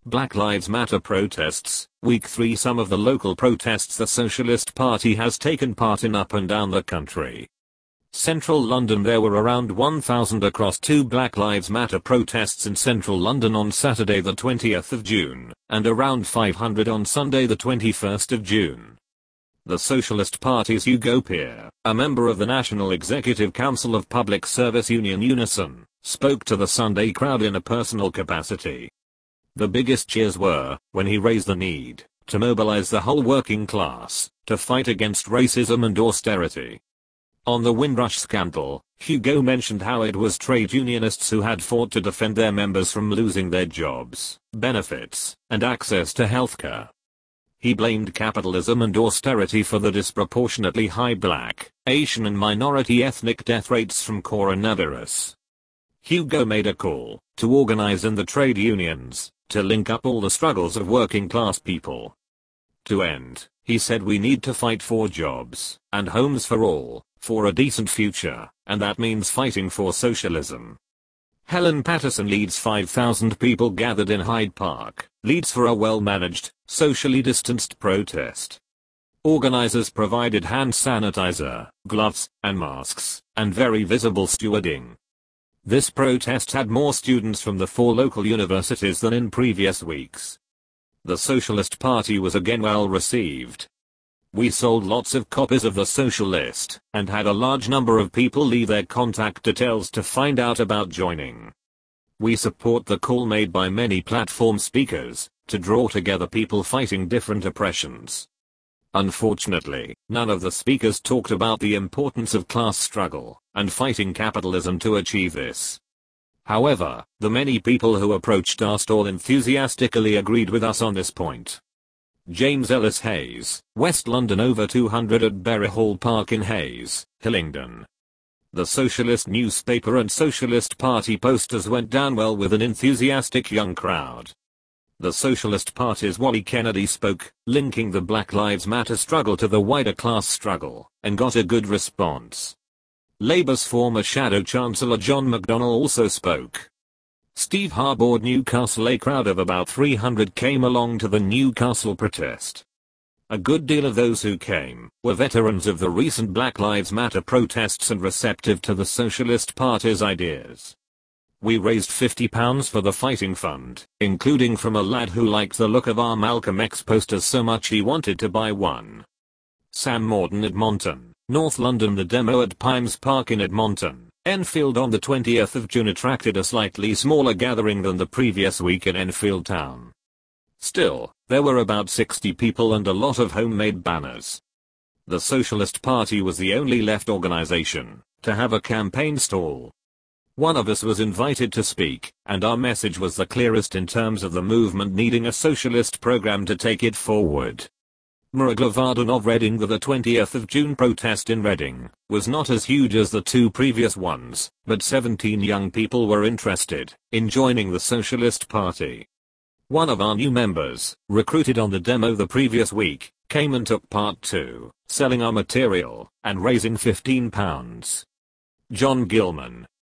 Black Lives Matter protests, Week 3. Some of the local protests the Socialist Party has taken part in up and down the country. Central London. There were around 1,000 across 2 Black Lives Matter protests in central London on Saturday the 20th of June, and around 500 on Sunday the 21st of June. The Socialist Party's Hugo Peer, a member of the National Executive Council of Public Service Union Unison, spoke to the Sunday crowd in a personal capacity. The biggest cheers were when he raised the need to mobilize the whole working class to fight against racism and austerity. On the Windrush scandal, Hugo mentioned how it was trade unionists who had fought to defend their members from losing their jobs, benefits, and access to healthcare. He blamed capitalism and austerity for the disproportionately high Black, Asian and minority ethnic death rates from coronavirus. Hugo made a call to organize in the trade unions to link up all the struggles of working class people. To end, he said, we need to fight for jobs and homes for all, for a decent future, and that means fighting for socialism. Helen Patterson leads 5,000 people gathered in Hyde Park, leads for a well-managed, socially distanced protest. Organizers provided hand sanitizer, gloves, and masks, and very visible stewarding. This protest had more students from the 4 local universities than in previous weeks. The Socialist Party was again well received. We sold lots of copies of the Socialist, and had a large number of people leave their contact details to find out about joining. We support the call made by many platform speakers to draw together people fighting different oppressions. Unfortunately, none of the speakers talked about the importance of class struggle and fighting capitalism to achieve this. However, the many people who approached our stall enthusiastically agreed with us on this point. James Ellis Hayes, West London. Over 200 at Berry Hall Park in Hayes, Hillingdon. The Socialist newspaper and Socialist Party posters went down well with an enthusiastic young crowd. The Socialist Party's Wally Kennedy spoke, linking the Black Lives Matter struggle to the wider class struggle, and got a good response. Labour's former Shadow Chancellor John McDonnell also spoke. Steve Harbord. Newcastle. A crowd of about 300 came along to the Newcastle protest. A good deal of those who came were veterans of the recent Black Lives Matter protests and receptive to the Socialist Party's ideas. We raised £50 for the Fighting Fund, including from a lad who liked the look of our Malcolm X posters so much he wanted to buy one. Sam Morden. Edmonton, North London. The demo at Pymes Park in Edmonton, Enfield on the 20th of June attracted a slightly smaller gathering than the previous week in Enfield town. Still, there were about 60 people and a lot of homemade banners. The Socialist Party was the only left organization to have a campaign stall. One of us was invited to speak, and our message was the clearest in terms of the movement needing a socialist program to take it forward. Murugla Varden of Reading. The 20th of June protest in Reading was not as huge as the 2 previous ones, but 17 young people were interested in joining the Socialist Party. One of our new members, recruited on the demo the previous week, came and took part too, selling our material and raising £15. John Gilman,